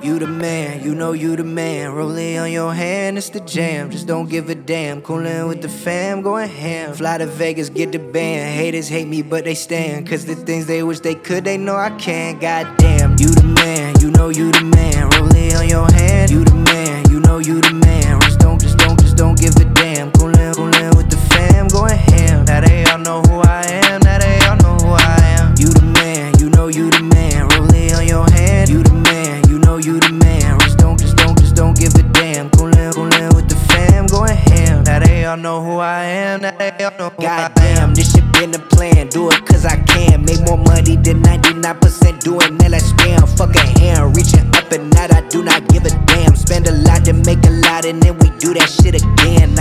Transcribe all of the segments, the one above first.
You the man, you know you the man. Rolling on your hand, it's the jam. Just don't give a damn. Coolin' with the fam, going ham. Fly to Vegas, get the band. Haters hate me, but they stand. Cause the things they wish they could, they know I can't. Goddamn, you the man, you know you the man. Rolling on your hand, you the man, you know you the man. Just don't give a damn. Coolin' with the fam, going ham. Now they all know who I am, now they all know who I am. You the man, you know you the man. Rolling on your hand, you the man, you know you the man. Just don't give a damn. Coolin' with the fam, going ham. Now they all know who I am, now they all know who Goddamn, this shit been a plan. Do it cause I can. Make more money than 99% doing that like spam. Fuck a hand, reaching up and out, I do not give a damn. Spend a lot to make a lot and then we do that shit again.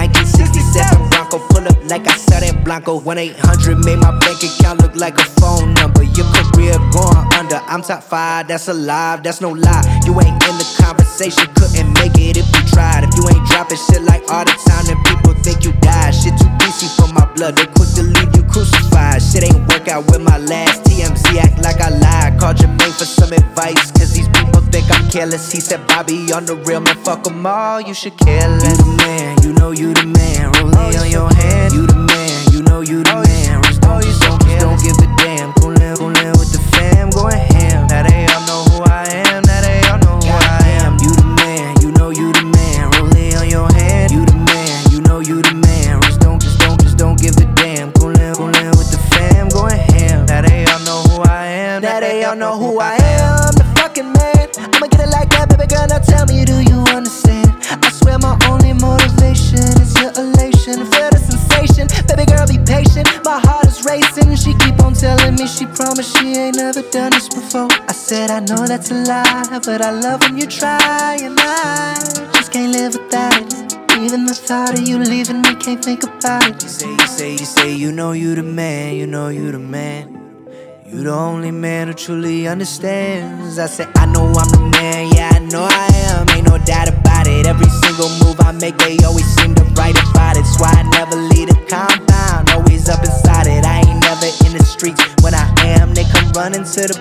1967 Bronco, pull up like I saw that Blanco. 1-800 made my bank account look like a phone number. Your career going under, I'm top 5, that's alive, that's no lie. You ain't in the conversation, couldn't make it if you tried. If you ain't dropping shit like all the time, then people think you died. Shit too greasy for my blood, they quick to leave you crucified. Shit ain't work out with my last TMZ, act like I lied. Called Jermaine for some advice, cause these people think I'm careless. He said, Bobby, on the real, man, fuck them all, you should care less. You the man, you know you the man. Rolling on your hand, you the man, you know you the man. Just don't give a damn. Coolin' with the fam, going ham. Now they all know who I am, now they all know who I am. You the man, you know you the man. Rolling on your hand, you the man, you know you the man. Just don't give a damn. Coolin' with the fam, going ham. Now they all know who I am, now they all know who I am. I'm the fucking man, I'ma get it like that, baby girl, now tell me, do you understand? I swear my only motivation is your elation. Feel the sensation, baby girl, be patient. My heart is racing, she keep on telling me she promised she ain't never done this before. I said I know that's a lie, but I love when you try, and I just can't live without it. Even the thought of you leaving me, can't think about it. You say, you know you the man, you know you the man. You the only man who truly understands. I said, I know I'm the man, yeah, I know I am. Ain't no doubt about it. Every single move I make, they always seem to write about it. That's why I never leave the compound, always up inside it. I ain't never in the streets. When I am, they come running to the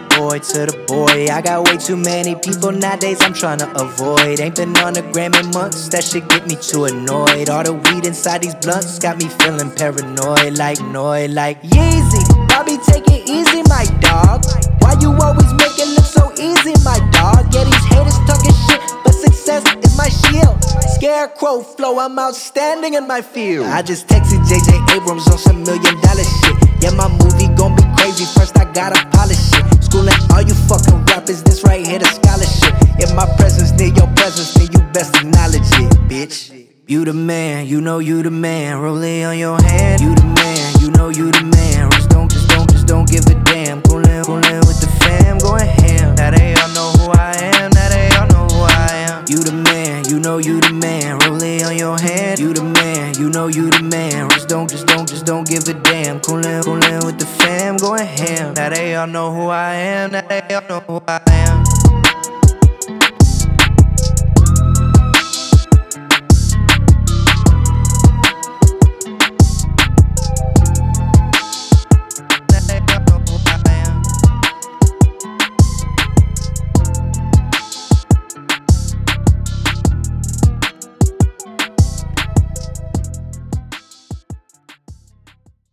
boy. I got way too many people nowadays I'm trying to avoid. Ain't been on the gram in months, that shit get me too annoyed. All the weed inside these blunts got me feeling paranoid. Like Yeezy, Bobby, take it easy, my dog. Why you always make it look so easy, my dog? Yeah, these haters talking shit, but success is my shield. Scarecrow flow, I'm outstanding in my field. I just texted JJ Abrams on some $1 million shit. Yeah, my movie gon' be crazy, first I gotta polish it. Schooling all you fucking rappers, this right here the scholarship. If my presence near your presence, then you best acknowledge it, bitch. You the man, you know you the man. Rolling on your hand, you the man, you know you the man. Just don't give a damn. Coolin' with the fam, going ham. Now they all know who I am, now they all know who I am. You the man, you know you the man. Rolling on your hand, you the man, you know you the man. Just don't give a damn. Coolin' with the fam, going ham. Now they all know who I am, now they all know who I am.